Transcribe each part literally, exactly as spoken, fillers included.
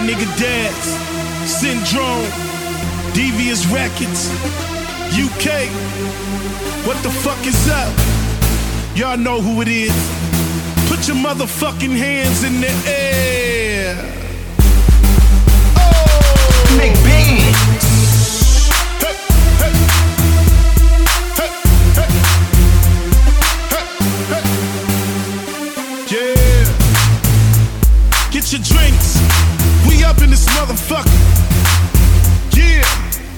nigga dads, Syndrome, Devious Records, U K. What the fuck is up? Y'all know who it is. Put your motherfucking hands in the air. Oh! Make beats. Hey, hey. Hey, hey. Hey, hey. Yeah. Get your drinks. We up in this motherfucker. Yeah.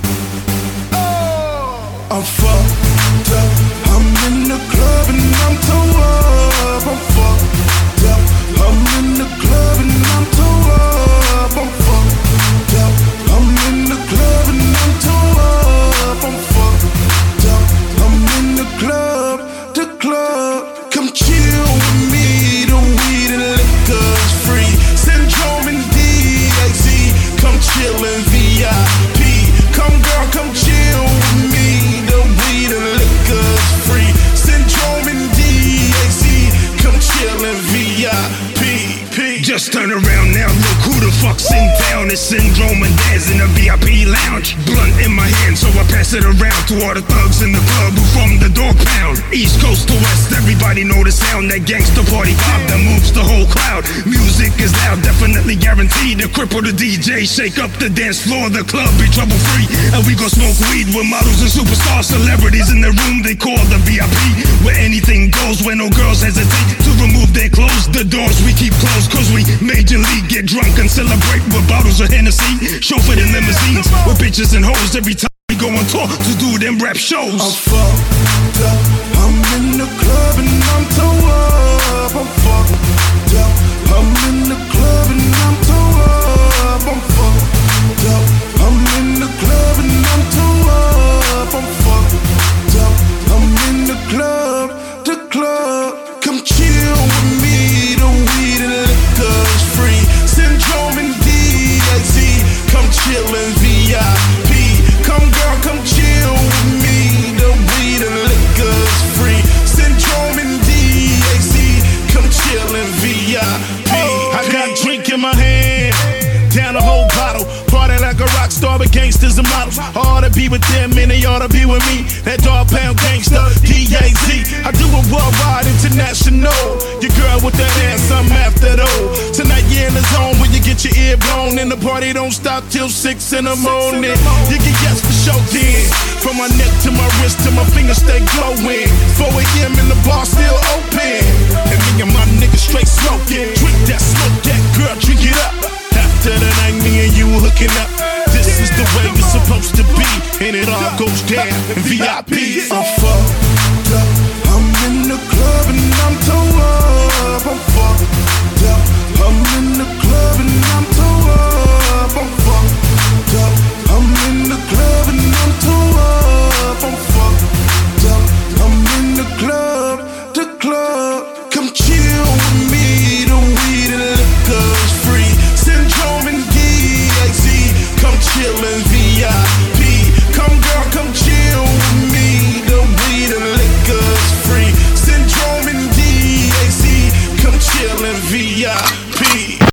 Oh. I'm fucked up. I'm in the club and I'm tore up. I'm fucked up. I'm in the club and I'm tore up. I'm fucked up. I'm in the club and I'm tore up. I'm fucked up. I'm in the club, the club. Come chill with me. The weed and liquor's free. Syndrome and D I Z. Come chill in V I P. Come girl, come chill with me. The weed and liquor's free. Syndrome and D I Z. Come chill in V I P. Just turn around now, look who the fuck's in town. It's Syndrome and Daz in the V I P lounge. Blunt in my hand, so I pass it around to all the thugs in the club who from the dog pound. East coast to west, everybody know the sound. That gangsta party vibe that moves the whole crowd. Music is loud, definitely guaranteed to cripple the D J, shake up the dance floor. The club be trouble free, and we gon' smoke weed with models and superstars, celebrities in the room. They call the V I P, where anything goes, where no girls hesitate to remove their clothes. The doors we keep closed, cause we major league get drunk and celebrate with bottles of Hennessy, chauffeured in limousines with bitches and hoes every time we go on tour to do them rap shows. I'm fucked up. I'm in the club and I'm tore up. I'm fucked up. I'm in the club and I'm tore up. I'm fucked up. I'm in the club and I'm tore up. I'm fucked up. I'm in the club, the club. Come chill with me. The weed and liquor's free. Syndrome and D I Z. Come chill in V I P. Come girl, come chill with me. The weed and liquor's free. Syndrome and D I Z. Come chill in V I P. I got drink in my hand, down a whole bottle. Party like a rock star with gangsters and models. I ought to be with them and they ought to be with me. That dog pound gangster, D A Z. I do it worldwide, international. Your girl with that ass, I'm after though. Tonight you're in the zone where you get your ear blown, and the party don't stop till six in the morning. You can guess for sure then. From my neck to my wrist to my fingers stay glowing. four a.m. and the bar still open, and me and my niggas straight smoking. Drink that, smoke that, girl, drink it up. After the night, me and you hooking up. This is the way it's supposed to be, and it all goes down in V I P. I'm